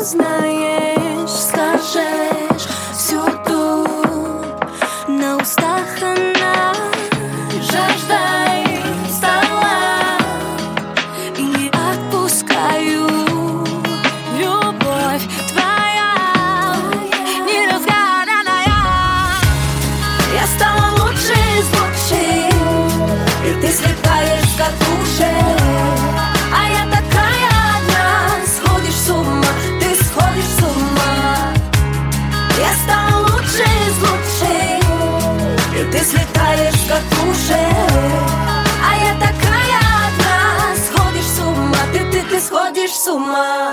знаешь, скажешь всю тут. На устах она жаждой стала, и не отпускаю. Любовь твоя неразгаданная. Я стала лучше из лучших, и ты слетаешь с катушек. А я такая одна, сходишь с ума, ты сходишь с ума. Я стала лучше из лучших, и ты слетаешь с катушек. А я такая одна, сходишь с ума, ты сходишь с ума.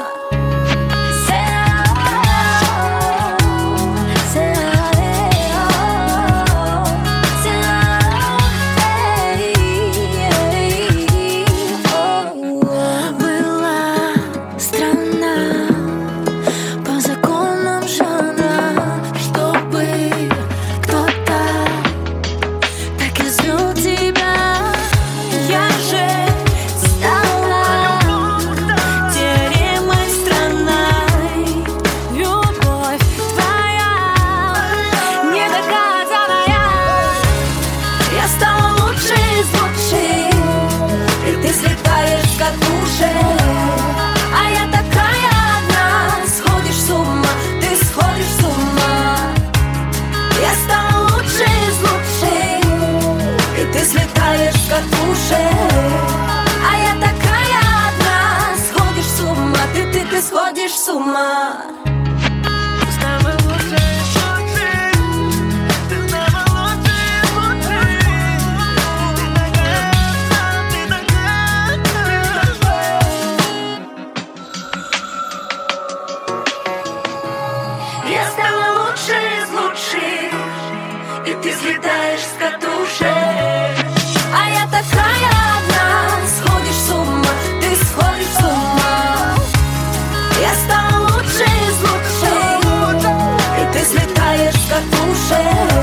А я такая одна, сходишь с ума, ты сходишь с ума. Я стала лучше из лучших, и ты слетаешь с катушек. А я такая одна, сходишь с ума, ты сходишь с ума. Я стала лучше из лучших, и ты слетаешь с катушек. А я такая одна, сходишь с ума, ты сходишь с ума. Я стала лучше из лучших, и ты слетаешь с катушек.